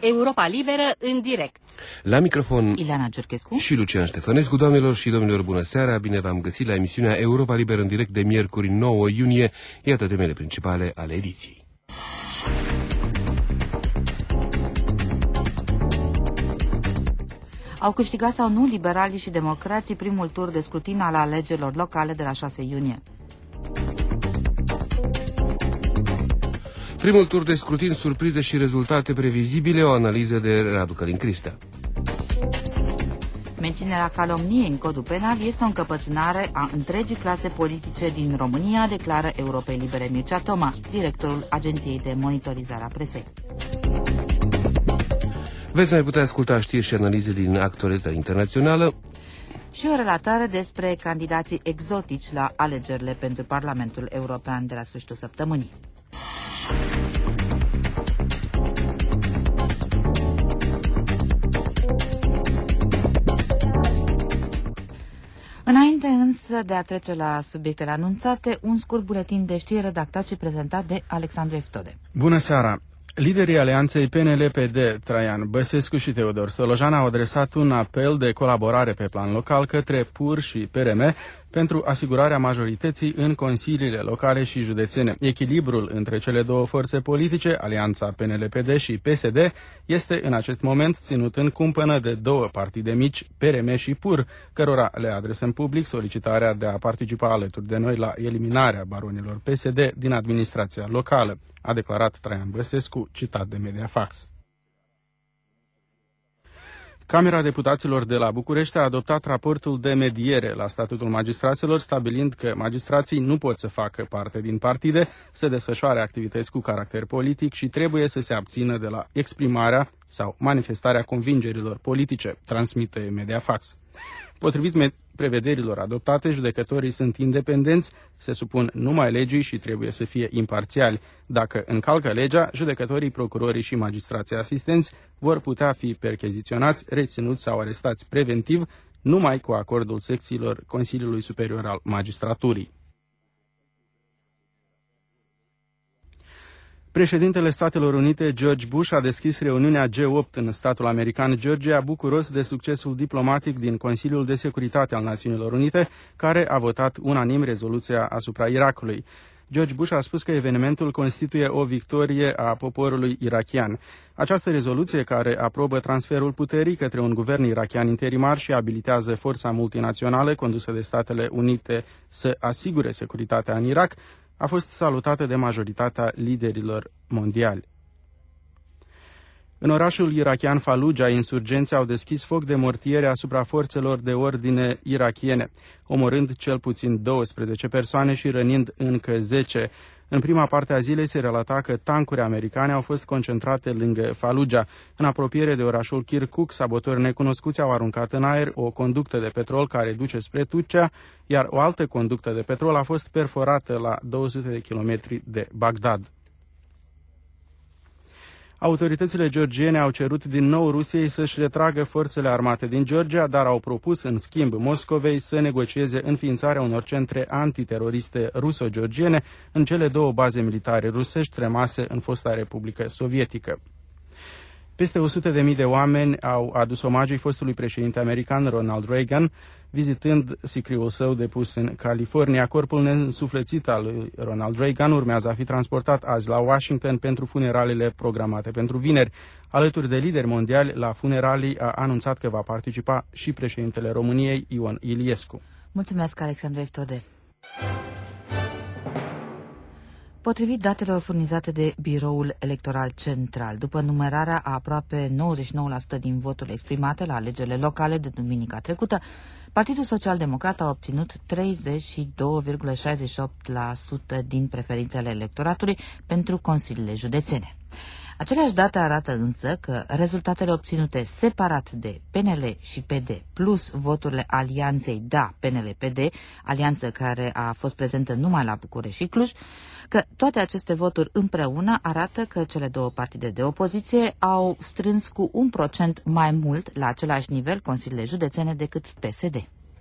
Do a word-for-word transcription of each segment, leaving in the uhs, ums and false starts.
Europa Liberă în direct. La microfon Ileana Giurchescu și Lucian Ștefănescu. Doamnelor și domnilor, bună seara, bine v-am găsit la emisiunea Europa Liberă în direct de miercuri nouă iunie. Iată temele principale ale ediției. Au câștigat sau nu liberalii și democrații primul tur de scrutin al alegerilor locale de la șase iunie. Primul tur de scrutin, surprize și rezultate previzibile, o analiză de Radu Călin Cristea. Menținerea calomniei în codul penal este o încăpățânare a întregii clase politice din România, declară Europei Libere Mircea Toma, directorul Agenției de Monitorizare a Presei. Veți mai putea asculta știri și analize din actualitatea internațională și o relatare despre candidații exotici la alegerile pentru Parlamentul European de la sfârșitul săptămânii. Înainte însă de a trece la subiectele anunțate, un scurt buletin de știri redactat și prezentat de Alexandru Eftode. Bună seara! Liderii alianței P N L P D, Traian Băsescu și Teodor Solojan, au adresat un apel de colaborare pe plan local către P U R și P R M pentru asigurarea majorității în consiliile locale și județene. Echilibrul între cele două forțe politice, alianța P N L P D și P S D, este în acest moment ținut în cumpănă de două partide mici, P R M și P U R, cărora le adresăm public solicitarea de a participa alături de noi la eliminarea baronilor P S D din administrația locală, a declarat Traian Băsescu, citat de Mediafax. Camera Deputaților de la București a adoptat raportul de mediere la statutul magistraților, stabilind că magistrații nu pot să facă parte din partide, să desfășoare activități cu caracter politic și trebuie să se abțină de la exprimarea sau manifestarea convingerilor politice, transmite Mediafax. Potrivit prevederilor adoptate, judecătorii sunt independenți, se supun numai legii și trebuie să fie imparțiali. Dacă încalcă legea, judecătorii, procurorii și magistrații asistenți vor putea fi percheziționați, reținuți sau arestați preventiv, numai cu acordul secțiilor Consiliului Superior al Magistraturii. Președintele Statelor Unite, George Bush, a deschis reuniunea G opt în statul american Georgia, bucuros de succesul diplomatic din Consiliul de Securitate al Națiunilor Unite, care a votat unanim rezoluția asupra Irakului. George Bush a spus că evenimentul constituie o victorie a poporului irakian. Această rezoluție, care aprobă transferul puterii către un guvern irakian interimar și abilitează forța multinațională condusă de Statele Unite să asigure securitatea în Irak, a fost salutată de majoritatea liderilor mondiali. În orașul irakian Fallujah, insurgenții au deschis foc de mortiere asupra forțelor de ordine irakiene, omorând cel puțin douăsprezece persoane și rănind încă zece. În prima parte a zilei se relata că tancuri americane au fost concentrate lângă Fallujah. În apropiere de orașul Kirkuk, sabotori necunoscuți au aruncat în aer o conductă de petrol care duce spre Turcia, iar o altă conductă de petrol a fost perforată la două sute de kilometri de Bagdad. Autoritățile georgiene au cerut din nou Rusiei să-și retragă forțele armate din Georgia, dar au propus în schimb Moscovei să negocieze înființarea unor centre antiteroriste ruso-georgiene în cele două baze militare rusești rămase în fosta Republică Sovietică. Peste o sută de mii de oameni au adus omagii fostului președinte american Ronald Reagan, vizitând sicriul său depus în California. Corpul neînsuflețit al lui Ronald Reagan urmează a fi transportat azi la Washington pentru funeraliile programate pentru vineri. Alături de lideri mondiali, la funeralii a anunțat că va participa și președintele României, Ion Iliescu. Mulțumesc, Alexandru Eftode. Potrivit datelor furnizate de Biroul Electoral Central, după numerarea a aproape nouăzeci și nouă la sută din voturile exprimate la alegerile locale de duminica trecută, Partidul Social-Democrat a obținut treizeci și doi virgulă șaizeci și opt la sută din preferințele electoratului pentru consiliile județene. Aceleași date arată însă că rezultatele obținute separat de P N L și P D plus voturile alianței Da-P N L-P D, alianță care a fost prezentă numai la București și Cluj, că toate aceste voturi împreună arată că cele două partide de opoziție au strâns cu un procent mai mult la același nivel consiliile județene decât P S D.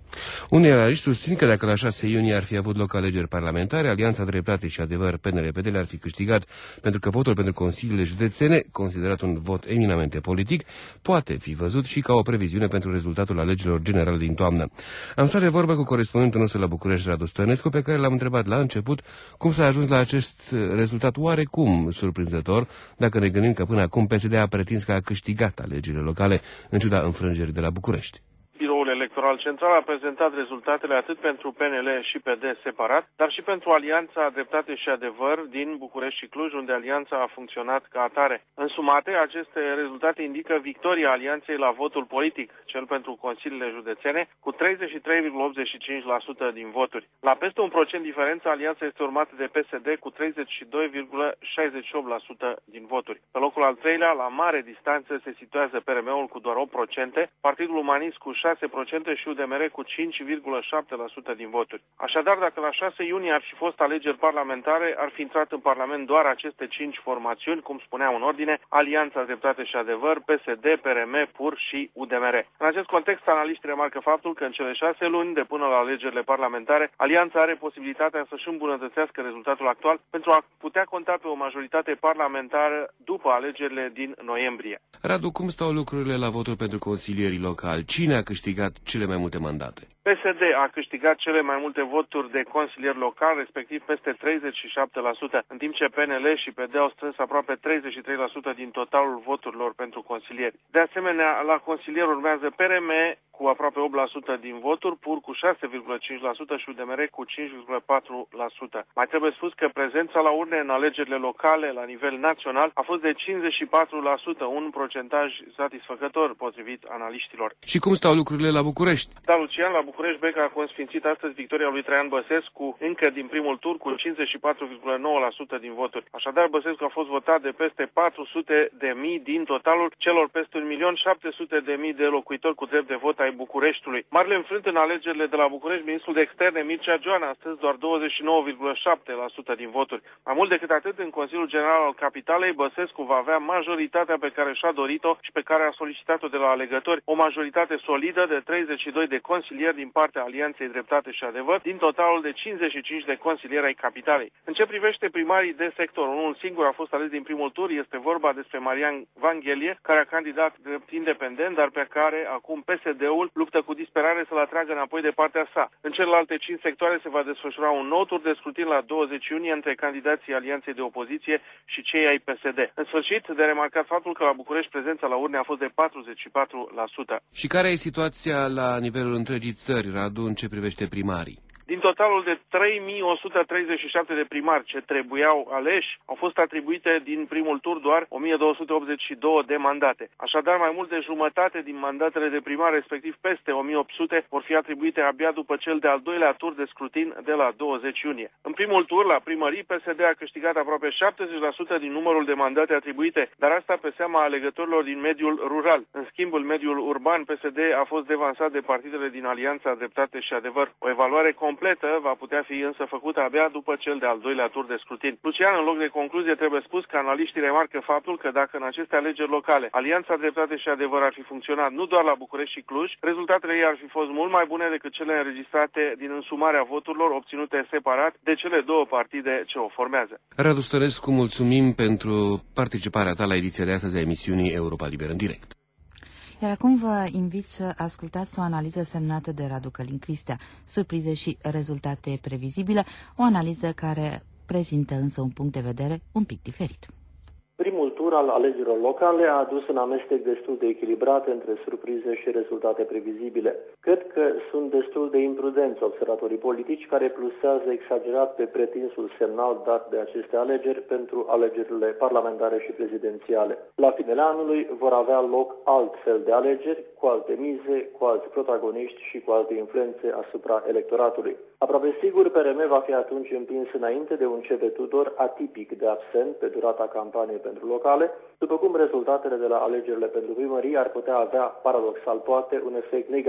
Unii analiști susțin că dacă la șase iunie ar fi avut loc alegeri parlamentare, Alianța Dreptate și Adevăr P N L P D ar fi câștigat, pentru că votul pentru consiliile județene, considerat un vot eminamente politic, poate fi văzut și ca o previziune pentru rezultatul alegerilor generale din toamnă. Am stat de vorbă cu corespondentul nostru la București, Radu Stănescu, pe care l-am întrebat la început cum s-a ajuns la acest rezultat oarecum surprinzător, dacă ne gândim că până acum P S D a pretins că a câștigat alegerile locale, în ciuda înfrângerii de la București. Biroul Electoral Central a prezentat rezultatele atât pentru P N L și P D separat, dar și pentru Alianța Dreptate și Adevăr din București și Cluj, unde Alianța a funcționat ca atare. Însumate, aceste rezultate indică victoria Alianței la votul politic, cel pentru consiliile județene, cu treizeci și trei virgulă optzeci și cinci la sută din voturi. La peste un procent diferență, Alianța este urmată de P S D cu treizeci și doi virgulă șaizeci și opt la sută din voturi. Pe locul al treilea, la mare distanță, se situează P R M-ul cu doar opt la sută, Partidul Umanist cu șase la sută și U D M R cu cinci virgulă șapte la sută din voturi. Așadar, dacă la șase iunie ar fi fost alegeri parlamentare, ar fi intrat în Parlament doar aceste cinci formațiuni, cum spuneam în ordine, Alianța Dreptate și Adevăr, P S D, P R M, P U R și U D M R. În acest context, analiștii remarcă faptul că în cele șase luni de până la alegerile parlamentare, Alianța are posibilitatea să-și îmbunătățească rezultatul actual pentru a putea conta pe o majoritate parlamentară după alegerile din noiembrie. Radu, cum stau lucrurile la votul pentru consilierii locali? Cine a câștigat cele mai multe mandate? P S D a câștigat cele mai multe voturi de consilier local, respectiv peste treizeci și șapte la sută, în timp ce P N L și P D au strâns aproape treizeci și trei la sută din totalul voturilor pentru consilieri. De asemenea, la consilier urmează P R M cu aproape opt la sută din voturi, P U R cu șase virgulă cinci la sută și U D M R cu cinci virgulă patru la sută. Mai trebuie spus că prezența la urne în alegerile locale la nivel național a fost de cincizeci și patru la sută, un procentaj satisfăcător potrivit analiștilor. Și cum stau lucrurile la București? Da, Lucian, la București Bec a consfințit astăzi victoria lui Traian Băsescu încă din primul tur cu cincizeci și patru virgulă nouă la sută din voturi. Așadar, Băsescu a fost votat de peste patru sute de mii din totalul celor peste un milion șapte sute de mii de locuitori cu drept de vot ai Bucureștiului. Marele înfrânt în alegerile de la București, ministrul de externe Mircea Joana a strâns doar douăzeci și nouă virgulă șapte la sută din voturi. Mai mult decât atât, în Consiliul General al Capitalei, Băsescu va avea majoritatea pe care și-a dorit-o și pe care a solicitat-o de la alegători, o majoritate solidă de treizeci și doi de consilieri din partea Alianței Dreptate și Adevăr, din totalul de cincizeci și cinci de consilieri ai Capitalei. În ce privește primarii de sector, unul singur a fost ales din primul tur, este vorba despre Marian Vanghelie, care a candidat drept independent, dar pe care acum P S D-ul luptă cu disperare să-l atragă înapoi de partea sa. În celelalte cinci sectoare se va desfășura un nou tur de scrutin la douăzeci iunie între candidații Alianței de Opoziție și cei ai P S D. În sfârșit, de remarcat faptul că la București prezența la urne a fost de patruzeci și patru la sută. Și care e situația la nivelul întregii țări, Radu, în ce privește primarii? Din totalul de trei mii o sută treizeci și șapte de primari ce trebuiau aleși, au fost atribuite din primul tur doar o mie două sute optzeci și doi de mandate. Așadar, mai mult de jumătate din mandatele de primar, respectiv peste o mie opt sute, vor fi atribuite abia după cel de-al doilea tur de scrutin de la douăzeci iunie. În primul tur, la primării, P S D a câștigat aproape șaptezeci la sută din numărul de mandate atribuite, dar asta pe seama alegătorilor din mediul rural. În schimb, în mediul urban, P S D a fost devansat de partidele din Alianța Dreptate și Adevăr. O evaluare completă va putea fi însă făcută abia după cel de-al doilea tur de scrutin. Lucian, în loc de concluzie, trebuie spus că analiștii remarcă faptul că dacă în aceste alegeri locale Alianța Dreptate și Adevăr ar fi funcționat nu doar la București și Cluj, rezultatele ei ar fi fost mult mai bune decât cele înregistrate din însumarea voturilor obținute separat de cele două partide ce o formează. Radu Stănescu, mulțumim pentru participarea ta la ediția de astăzi a emisiunii Europa Liberă în direct. Iar acum vă invit să ascultați o analiză semnată de Radu Călin Cristea, surprize și rezultate previzibile, o analiză care prezintă însă un punct de vedere un pic diferit. Primul tur al alegerilor locale a adus un amestec destul de echilibrat între surprize și rezultate previzibile. Cred că sunt destul de imprudenți observatorii politici care plusează exagerat pe pretinsul semnal dat de aceste alegeri pentru alegerile parlamentare și prezidențiale. La finele anului vor avea loc altfel de alegeri, cu alte mize, cu alți protagoniști și cu alte influențe asupra electoratului. Aproape sigur, P R M va fi atunci împins înainte de un C V Tudor atipic de absent pe durata campaniei pentru locale, după cum rezultatele de la alegerile pentru primării ar putea avea, paradoxal poate, un efect negativ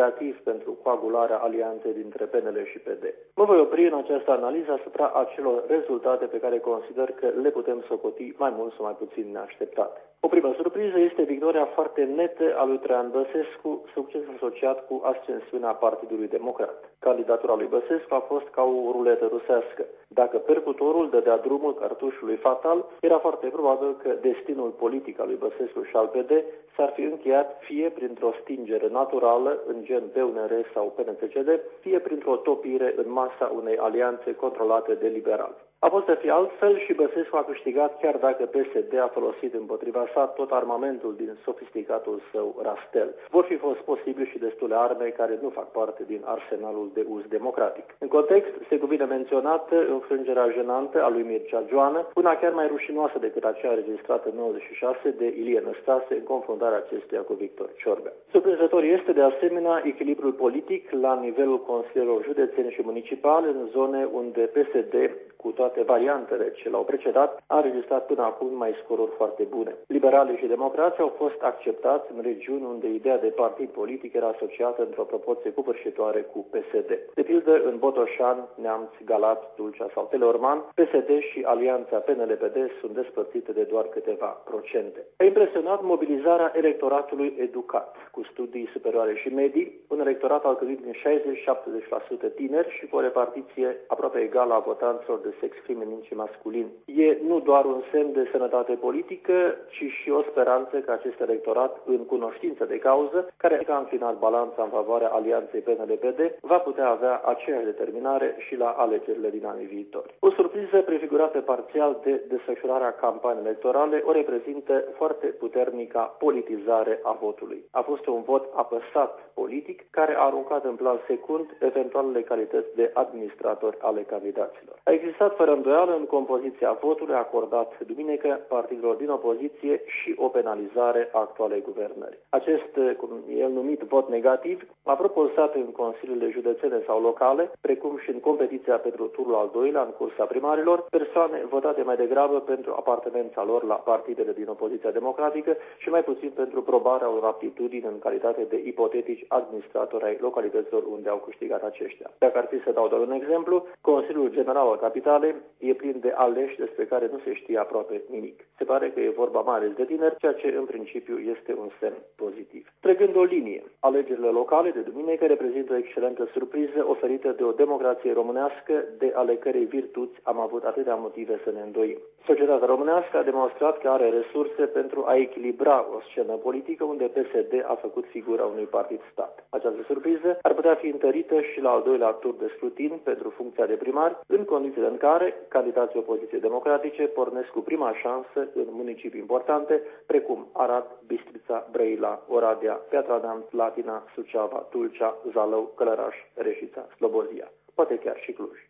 pentru coagularea alianței dintre P N L și P D. Mă voi opri în această analiză asupra acelor rezultate pe care consider că le putem socoti mai mult sau mai puțin neașteptate. O primă surpriză este victoria foarte netă a lui Traian Băsescu, succes asociat cu ascensiunea Partidului Democrat. Candidatura lui Băsescu a fost ca o ruletă rusească. Dacă percutorul dădea drumul cartușului fatal, era foarte probabil că destinul politic al lui Băsescu și al P D s-ar fi încheiat fie printr-o stingere naturală în gen B U N R sau P N C C D, fie printr-o topire în masa unei alianțe controlate de liberali. A fost să fie altfel și Băsescu a câștigat, chiar dacă P S D a folosit împotriva sa tot armamentul din sofisticatul său rastel. Vor fi fost posibil și destule arme care nu fac parte din arsenalul de uz democratic. În context, se cuvine menționată înfrângerea jenantă a lui Mircea Joană, una chiar mai rușinoasă decât aceea registrată în nouăzeci și șase de Ilie Năstase în confruntarea acestuia cu Victor Ciorbea. Surprinzător este de asemenea echilibrul politic la nivelul consilierilor județeni și municipale în zone unde P S D, cu toate variantele ce l-au precedat, a înregistrat până acum mai scoruri foarte bune. Liberalii și democrații au fost acceptați în regiuni unde ideea de partid politic era asociată într-o proporție covârșitoare cu P S D. De pildă, în Botoșani, Neamț, Galați, Tulcea sau Teleorman, P S D și alianța P N L P D sunt despărțite de doar câteva procente. A impresionat mobilizarea electoratului educat, cu studii superioare și medii, un electorat alcătuit din șaizeci la șaptezeci la sută tineri și cu o repartiție aproape egală a votanților de sex feminin și masculin. E nu doar un semn de sănătate politică, ci și o speranță că acest electorat, în cunoștință de cauză, care a înclinat balanța în favoarea alianței P N L P D, va putea avea aceeași determinare și la alegerile din anii viitori. O surpriză prefigurată parțial de desfășurarea campaniei electorale o reprezintă foarte puternica politizare a votului. A fost un vot apăsat politic care a aruncat în plan secund eventualele calități de administrator ale candidaților. A existat fără îndoială în compoziția votului acordat duminică partidelor din opoziție și o penalizare a actualei guvernări. Acest, cum el numit, vot negativ a propulsat în consiliile județene sau locale, precum și în competiția pentru turul al doilea în cursa primarilor, persoane votate mai degrabă pentru apartenența lor la partidele din opoziția democratică și mai puțin pentru probarea unor aptitudini în calitate de ipotetici administratori ai localităților unde au câștigat aceștia. Dacă ar fi să dau doar un exemplu, Consiliul General al Capitalei e plin de aleși despre care nu se știe aproape nimic. Se pare că e vorba mai ales de tineri, ceea ce în principiu este un semn pozitiv. Trăgând o linie, alegerile locale de duminică reprezintă o excelentă surpriză oferită de o democrație românească de ale cărei virtuți am avut atâtea motive să ne îndoim. Societatea românească a demonstrat că are resurse pentru a echilibra o scenă politică unde P S D a făcut figura unui partid stat. Această surpriză ar putea fi întărită și la al doilea tur de scrutin pentru funcția de primar, în condițiile în care candidații opoziției democratice pornesc cu prima șansă în municipii importante, precum Arad, Bistrița, Brăila, Oradea, Piatra Neamț, Latina, Suceava, Tulcea, Zalău, Călăraș, Reșița, Slobozia, poate chiar și Cluj.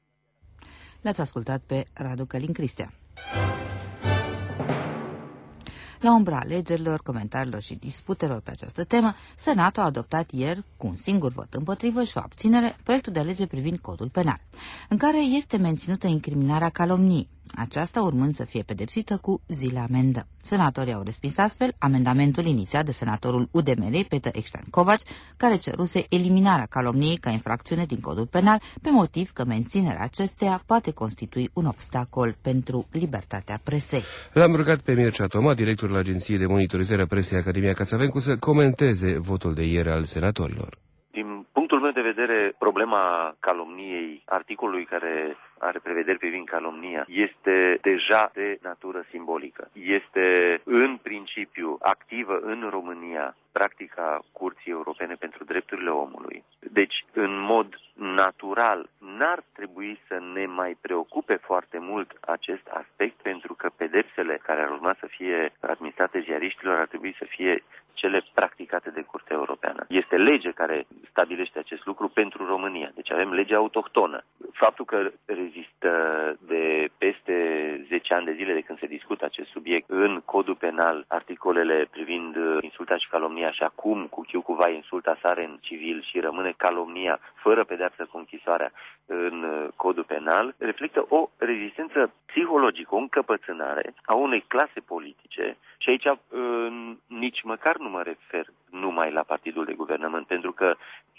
L-ați ascultat pe Radu Călin Cristea. La umbra alegerilor, comentariilor și disputelor pe această temă, Senatul a adoptat ieri, cu un singur vot împotrivă și o abținere, proiectul de lege privind codul penal, în care este menținută incriminarea calomniei, aceasta urmând să fie pedepsită cu zile amendă. Senatorii au respins astfel amendamentul inițiat de senatorul U D M R, Peter Eștean-Covaci, care ceruse eliminarea calomniei ca infracțiune din codul penal, pe motiv că menținerea acesteia poate constitui un obstacol pentru libertatea presei. L-am rugat pe Mircea Toma, directorul Agenției de Monitorizare a Presei Academia Cațavencu, să comenteze votul de ieri al senatorilor. Din punctul meu de vedere, problema calomniei, articolului care are prevederi privind calomnia, este deja de natură simbolică. Este în principiu activă în România practica Curții Europene pentru Drepturile Omului. Deci, în mod natural, n-ar trebui să ne mai preocupe foarte mult acest aspect, pentru că pedepsele care ar urma să fie administrate ziariștilor ar trebui să fie cele practicate de Curtea Europeană. Este lege care stabilește acest lucru pentru România. Deci avem legea autohtonă. Faptul că rezistă de peste zece ani de zile de când se discută acest subiect în codul penal, articolele privind insulta și calomnia, și acum cu chiu cu vai insulta sare în civil și rămâne calomnia fără pedeapsă cu închisoarea în codul penal, reflectă o rezistență psihologică, o încăpățânare a unei clase politice. Și aici nici măcar nu mă refer numai la partidul de guvernământ, pentru că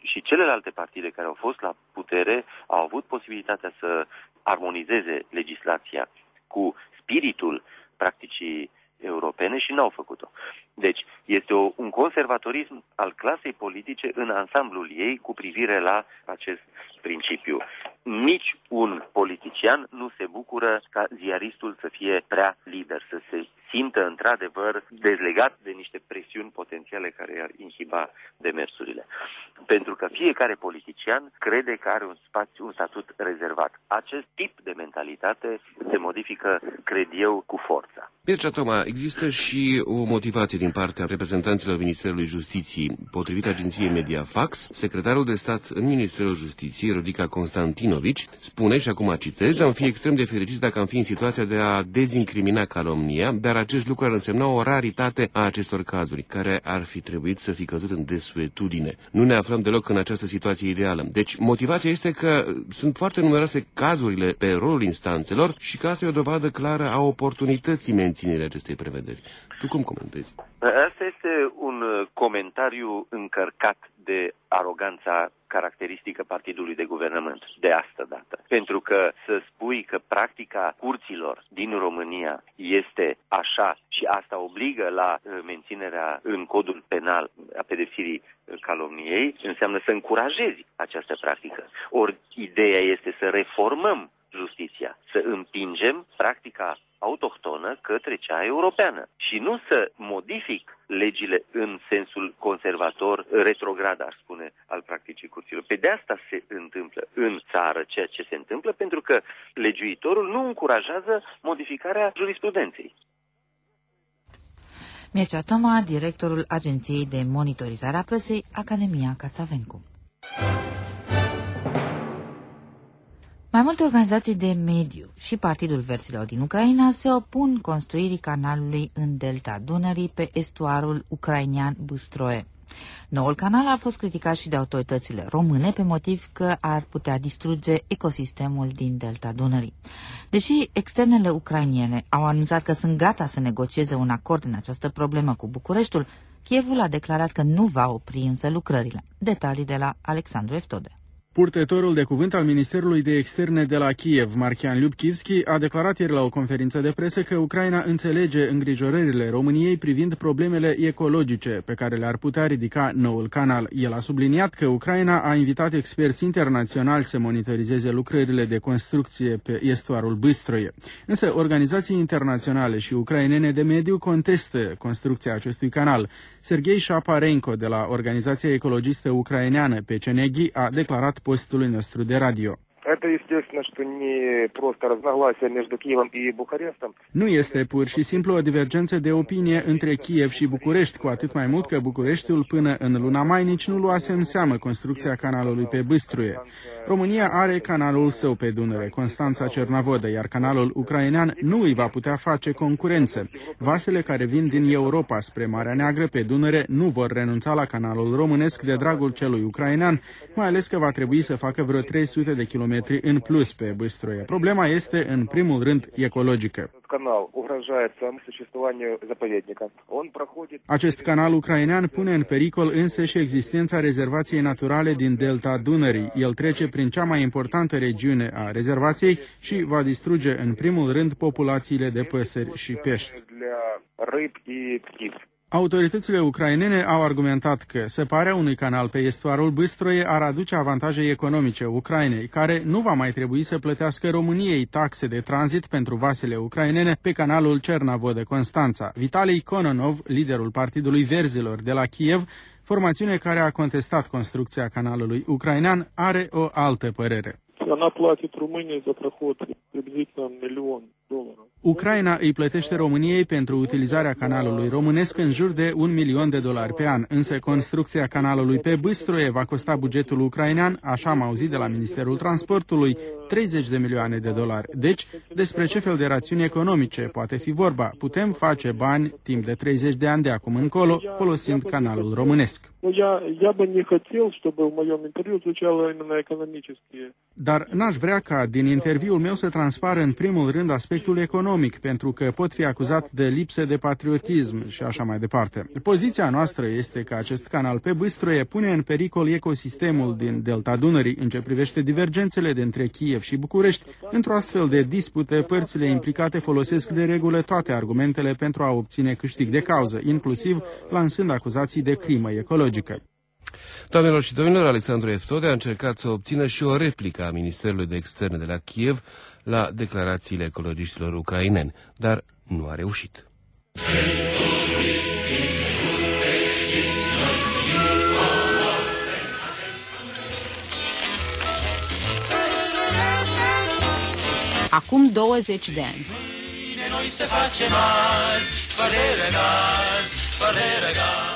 și celelalte partide care au fost la putere au avut posibilitatea să armonizeze legislația cu spiritul practicii europene și n-au făcut-o. Deci este o, un conservatorism al clasei politice în ansamblul ei cu privire la acest principiu. Nici un politician nu se bucură ca ziaristul să fie prea liber, să se simtă într-adevăr dezlegat de niște presiuni potențiale care i-ar inhiba demersurile. Pentru că fiecare politician crede că are un spațiu, un statut rezervat. Acest tip de mentalitate se modifică, cred eu, cu forța. Mircea Toma, există și o motivație din partea reprezentanților Ministerului Justiției. Potrivit agenției Mediafax, secretarul de stat în Ministerul Justiției, Rodica Constantinovici, spune, și acum citez, am fi extrem de fericiți dacă am fi în situația de a dezincrimina calomnia, dar acest lucru ar însemna o raritate a acestor cazuri, care ar fi trebuit să fi căzut în desuetudine. Nu ne aflăm deloc în această situație ideală. Deci, motivația este că sunt foarte numeroase cazurile pe rolul instanțelor și că asta e o dovadă clară a oportunității menținerii acestei prevederi. Tu cum comentezi? Asta este un comentariu încărcat de aroganța caracteristică partidului de guvernământ de astă dată. Pentru că să spui că practica curților din România este așa și asta obligă la menținerea în codul penal a pedepsirii calomniei, înseamnă să încurajezi această practică. Ori ideea este să reformăm justiția, să împingem practica autohtonă către cea europeană și nu să modific legile în sensul conservator, retrograd, aș spune, al practicii curților. Pe de asta se întâmplă în țară ceea ce se întâmplă, pentru că legiuitorul nu încurajează modificarea jurisprudenței. Mircea Toma, directorul Agenției de Monitorizare a Presei, Academia Cațavencu. Mai multe organizații de mediu și Partidul Verzilor din Ucraina se opun construirii canalului în delta Dunării pe estuarul ucrainean Bystroe. Noul canal a fost criticat și de autoritățile române pe motiv că ar putea distruge ecosistemul din delta Dunării. Deși externele ucrainiene au anunțat că sunt gata să negocieze un acord în această problemă cu Bucureștiul, Kievul a declarat că nu va opri însă lucrările. Detalii de la Alexandru Eftode. Purtătorul de cuvânt al Ministerului de Externe de la Kiev, Marcian Lubchivski, a declarat ieri la o conferință de presă că Ucraina înțelege îngrijorările României privind problemele ecologice pe care le-ar putea ridica noul canal. El a subliniat că Ucraina a invitat experți internaționali să monitorizeze lucrările de construcție pe estuarul Bystroe. Însă organizații internaționale și ucrainene de mediu contestă construcția acestui canal. Serghei Shaparenko de la Organizația Ecologistă Ucraineană P C N G a declarat postului nostru de radio. Nu este pur și simplu o divergență de opinie între Kiev și București, cu atât mai mult că Bucureștiul până în luna mai nici nu luase în seamă construcția canalului pe Bystroe. România are canalul său pe Dunăre, Constanța-Cernavodă, iar canalul ucrainean nu îi va putea face concurență. Vasele care vin din Europa spre Marea Neagră pe Dunăre nu vor renunța la canalul românesc de dragul celui ucrainean, mai ales că va trebui să facă vreo trei sute de kilometri în plus pe Bystroe. Problema este, în primul rând, ecologică. Acest canal ucrainean pune în pericol însăși existența rezervației naturale din delta Dunării. El trece prin cea mai importantă regiune a rezervației și va distruge, în primul rând, populațiile de păsări și pești. Autoritățile ucrainene au argumentat că separarea unui canal pe estuarul Bystroe ar aduce avantaje economice Ucrainei, care nu va mai trebui să plătească României taxe de tranzit pentru vasele ucrainene pe canalul Cernavodă-Constanța. Vitali Kononov, liderul Partidului Verzilor de la Kiev, formațiune care a contestat construcția canalului ucrainean, are o altă părere. Ucraina îi plătește României pentru utilizarea canalului românesc în jur de un milion de dolari pe an, însă construcția canalului pe Bystroe va costa bugetul ucrainean, așa am auzit de la Ministerul Transportului, treizeci de milioane de dolari. Deci, despre ce fel de rațiuni economice poate fi vorba? Putem face bani timp de treizeci de ani de acum încolo, folosind canalul românesc. Dar n-aș vrea ca din interviul meu să transpară în primul rând aspectul economic, pentru că pot fi acuzat de lipsă de patriotism și așa mai departe. Poziția noastră este că acest canal pe Bâstroie pune în pericol ecosistemul din Delta Dunării în ce privește divergențele dintre Kiev și București. Într-o astfel de dispute, părțile implicate folosesc de regulă toate argumentele pentru a obține câștig de cauză, inclusiv lansând acuzații de crimă ecologică. Doamnelor și domnilor, Alexandru Eftode a încercat să obțină și o replică a Ministerului de Externe de la Kiev la declarațiile ecologiștilor ucraineni, dar nu a reușit. Acum douăzeci de ani. Noi se facem azi, fără gaz, fără gaz.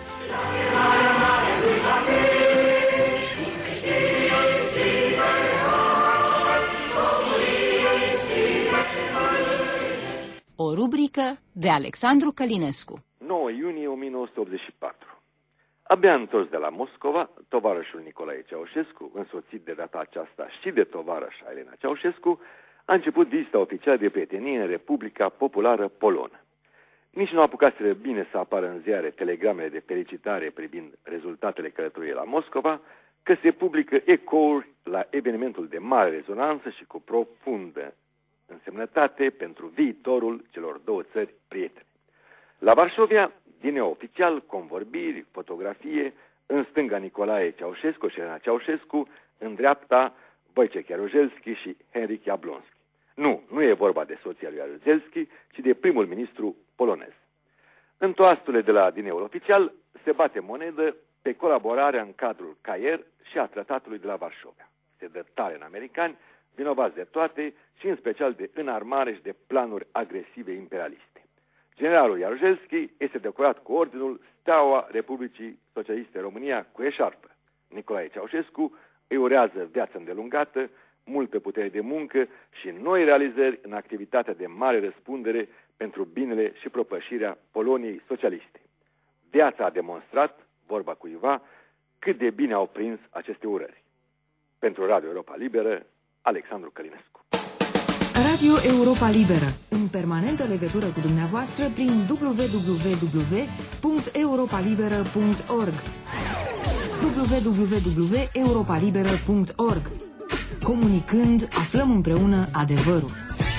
O rubrică de Alexandru Călinescu. nouă iunie o mie nouă sute optzeci și patru. Abia întors de la Moscova, tovarășul Nicolae Ceaușescu, însoțit de data aceasta și de tovarășa Elena Ceaușescu, a început vizita oficială de prietenie în Republica Populară Polonă. Nici nu apucaseră bine să apară în ziare telegramele de felicitare privind rezultatele călătoriei la Moscova, că se publică ecouri la evenimentul de mare rezonanță și cu profundă însemnătate pentru viitorul celor două țări prietene. La Varșovia, din neoficial, convorbiri, fotografie, în stânga Nicolae Ceaușescu și Elena Ceaușescu, în dreapta Wojciech Jaruzelski și Henryk Jablonski. Nu, nu e vorba de soția lui Jaruzelski, ci de primul ministru polonez. În toasturile de la dineul oficial se bate monedă pe colaborarea în cadrul C A I R și a tratatului de la Varșovia. Se dă tare în americani, vinovați de toate și în special de înarmare și de planuri agresive imperialiste. Generalul Jaruzelski este decorat cu ordinul Steaua Republicii Socialiste România cu eșarpă. Nicolae Ceaușescu îi urează viață îndelungată, multă putere de muncă și noi realizări în activitatea de mare răspundere pentru binele și propășirea Poloniei socialiste. Viața a demonstrat, vorba cuiva, cât de bine au prins aceste urări. Pentru Radio Europa Liberă, Alexandru Călinescu. Radio Europa Liberă, în permanentă legătură cu dumneavoastră prin w w w punct europa liberă punct org w w w punct europa liberă punct org. Comunicând, aflăm împreună adevărul.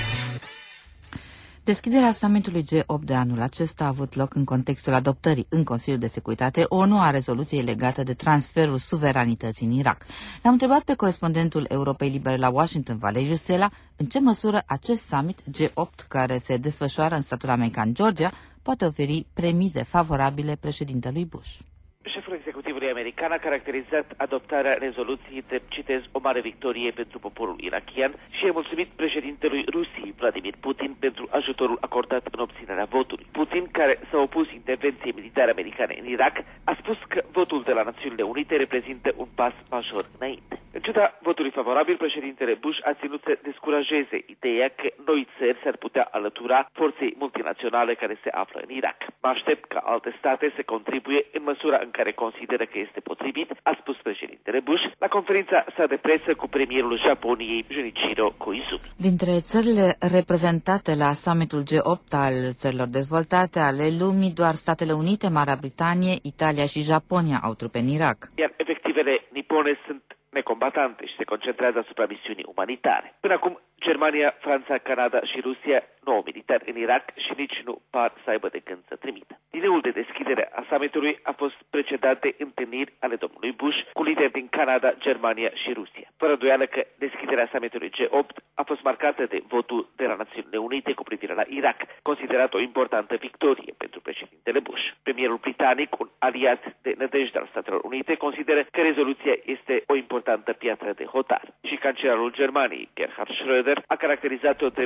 Deschiderea summitului G opt de anul acesta a avut loc în contextul adoptării în Consiliul de Securitate ONU a rezoluției legate de transferul suveranității în Irak. L-am întrebat pe corespondentul Europei Libere la Washington, Valeriu Sela, în ce măsură acest summit G opt, care se desfășoară în statul american Georgia, poate oferi premize favorabile președintelui Bush. Șeful executivului american a caracterizat adoptarea rezoluției de, citez, o mare victorie pentru poporul irakian și a mulțumit președintelui Rusiei, Vladimir Putin, pentru ajutorul acordat în obținerea votului. Putin, care s-a opus intervenției militare americane în Irak, a spus că votul de la Națiunile Unite reprezintă un pas major înainte. În ciuda votului favorabil, președintele Bush a ținut să descurajeze ideea că noi țări s-ar putea alătura forței multinaționale care se află în Irak. Mă aștept ca alte state să contribuie în măsura în care consideră că este potrivit, a spus președintele Bush la conferința sa de presă cu premierul Japoniei, Junichiro Koizumi. Dintre țările reprezentate la summitul G opt al țărilor dezvoltate ale lumii, doar Statele Unite, Marea Britanie, Italia și Japonia au trupe în Irak. Iar efectivele nipone sunt necombatante și se concentrează asupra misiunii umanitare. Până acum, Germania, Franța, Canada și Rusia nu au militari în Irak și nici nu par să aibă de gând să trimită. Dineul de deschidere a summitului a fost precedat de întâlniri ale domnului Bush cu lideri din Canada, Germania și Rusia. Fără îndoială că deschiderea summitului G opt a fost marcată de votul de la Națiunile Unite cu privire la Irak, considerat o importantă victorie pentru președintele Bush. Premierul britanic, un aliat de nădejde al Statelor Unite, consideră că rezoluția este o importantă piatră de hotar. Și cancelarul Germaniei, Gerhard Schröder, a caracterizat-o drept o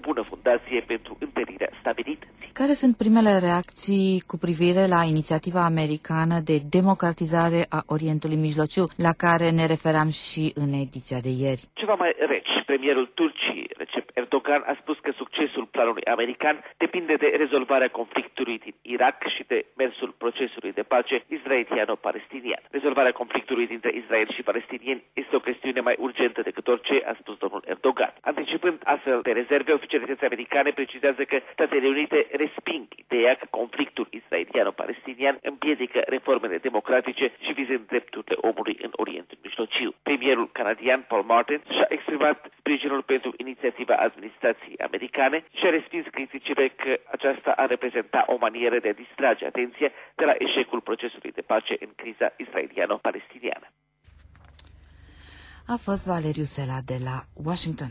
bună fundație pentru întărirea stabilității. Care sunt primele reacții cu privire la inițiativa americană de democratizare a Orientului Mijlociu, la care ne referam și în ediția de ieri? Ceva mai reci, premierul Turciei, Recep Erdogan, a spus că succesul planului american depinde de rezolvarea conflictului din Irak și de mersul procesului de pace israeliano-palestinian. Rezolvarea conflictului dintre Israel și palestinieni este o chestiune mai urgentă decât orice, a spus domnul Erdogan. Anticipând astfel de rezerve, oficialitățile americane precizează că Statele Unite resping ideea că conflictul israeliano-palestinian împiedică reformele democratice și vizând drepturile omului în Orientul Mijlociu. Premierul canadian Paul Martin și-a exprimat sprijinul pentru inițiativa administrației americane și a respins criticile că aceasta ar reprezenta o manieră de a distrage atenția de la eșecul procesului de pace în criza israeliano-palestiniană. A fost Valeriu Sela de la Washington.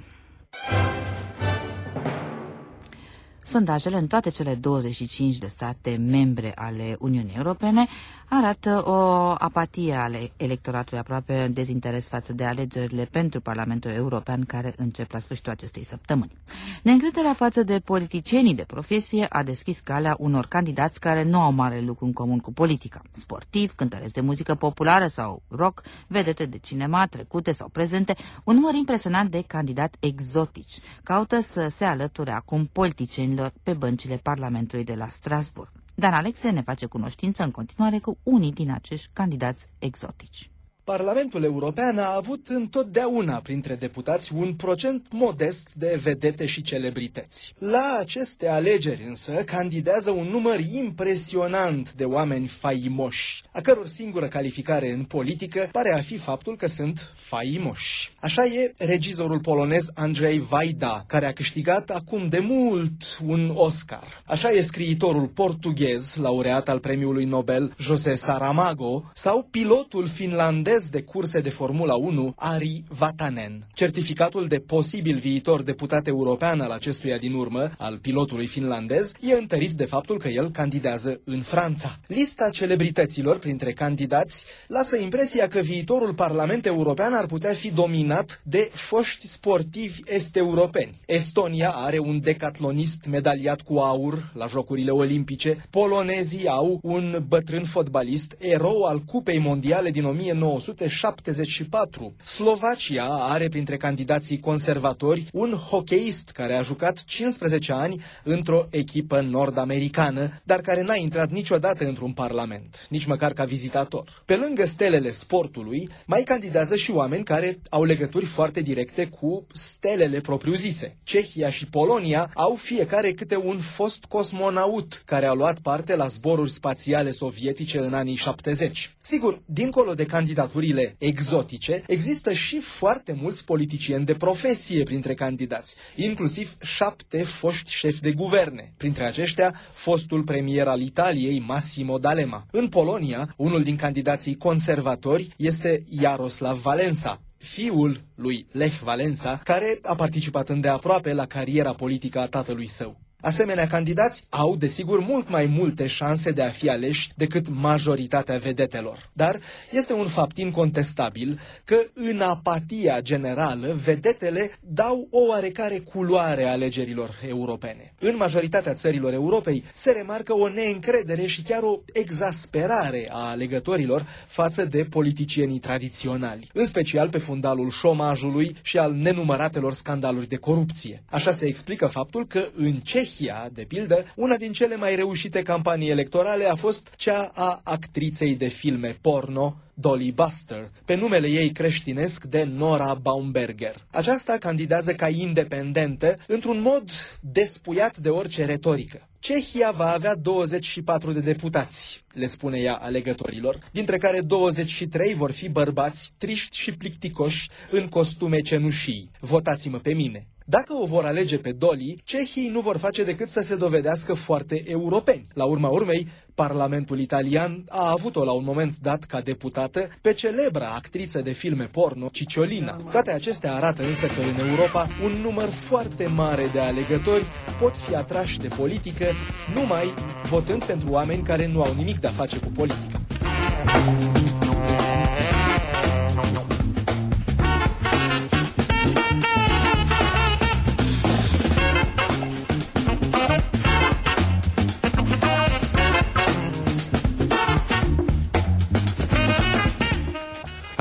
Sondajele în toate cele douăzeci și cinci de state membre ale Uniunii Europene arată o apatie ale electoratului, aproape dezinteres față de alegerile pentru Parlamentul European care încep la sfârșitul acestei săptămâni. Neîncrederea față de politicienii de profesie a deschis calea unor candidați care nu au mare lucru în comun cu politica. Sportivi, cântăreți de muzică populară sau rock, vedete de cinema, trecute sau prezente, un număr impresionant de candidați exotici caută să se alăture acum politicienilor pe băncile Parlamentului de la Strasbourg. Dan Alexe ne face cunoștință în continuare cu unii din acești candidați exotici. Parlamentul European a avut întotdeauna printre deputați un procent modest de vedete și celebrități. La aceste alegeri însă candidează un număr impresionant de oameni faimoși, a căror singură calificare în politică pare a fi faptul că sunt faimoși. Așa e regizorul polonez Andrzej Wajda, care a câștigat acum de mult un Oscar. Așa e scriitorul portughez, laureat al premiului Nobel José Saramago, sau pilotul finlandez de curse de Formula unu, Ari Vatanen. Certificatul de posibil viitor deputat european al acestuia din urmă, al pilotului finlandez, e întărit de faptul că el candidează în Franța. Lista celebrităților printre candidați lasă impresia că viitorul Parlament European ar putea fi dominat de foști sportivi est-europeni. Estonia are un decatlonist medaliat cu aur la Jocurile Olimpice, polonezii au un bătrân fotbalist, erou al Cupei Mondiale din o mie nouă sute șaptezeci și patru. Slovacia are printre candidații conservatori un hocheist care a jucat cincisprezece ani într-o echipă nord-americană, dar care n-a intrat niciodată într-un parlament, nici măcar ca vizitator. Pe lângă stelele sportului, mai candidează și oameni care au legături foarte directe cu stelele propriu-zise. Cehia și Polonia au fiecare câte un fost cosmonaut care a luat parte la zboruri spațiale sovietice în anii șaptezeci. Sigur, dincolo de candidaturile exotice, există și foarte mulți politicieni de profesie printre candidați, inclusiv șapte foști șefi de guverne, printre aceștia fostul premier al Italiei Massimo D'Alema. În Polonia, unul din candidații conservatori este Jaroslav Valensa, fiul lui Lech Valensa, care a participat îndeaproape la cariera politică a tatălui său. Asemenea, candidați au, desigur, mult mai multe șanse de a fi aleși decât majoritatea vedetelor. Dar este un fapt incontestabil că, în apatia generală, vedetele dau o oarecare culoare alegerilor europene. În majoritatea țărilor Europei se remarcă o neîncredere și chiar o exasperare a alegătorilor față de politicienii tradiționali, în special pe fundalul șomajului și al nenumăratelor scandaluri de corupție. Așa se explică faptul că în Cehia, de pildă, una din cele mai reușite campanii electorale a fost cea a actriței de filme porno Dolly Buster, pe numele ei creștinesc de Nora Baumberger. Aceasta candidează ca independentă într-un mod despuiat de orice retorică. Cehia va avea douăzeci și patru de deputați, le spune ea alegătorilor, dintre care douăzeci și trei vor fi bărbați triști și plicticoși în costume cenușii. Votați-mă pe mine. Dacă o vor alege pe Dolly, cehii nu vor face decât să se dovedească foarte europeni. La urma urmei, Parlamentul italian a avut-o la un moment dat ca deputată pe celebra actriță de filme porno, Cicciolina. Toate acestea arată însă că în Europa un număr foarte mare de alegători pot fi atrași de politică numai votând pentru oameni care nu au nimic de a face cu politica.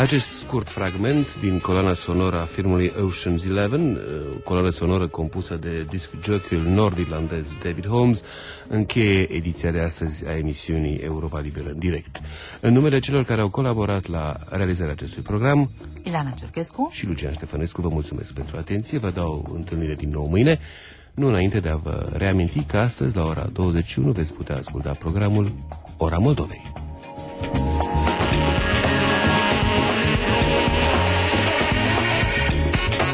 Acest scurt fragment din coloana sonoră a filmului Ocean's Eleven, coloană sonoră compusă de disc jockey-ul nord-irlandez David Holmes, încheie ediția de astăzi a emisiunii Europa Liberă în direct. În numele celor care au colaborat la realizarea acestui program, Ileana Ciorchescu și Lucian Ștefănescu, vă mulțumesc pentru atenție, vă dau întâlnire din nou mâine, nu înainte de a vă reaminti că astăzi la ora douăzeci și unu veți putea asculta programul Ora Moldovei.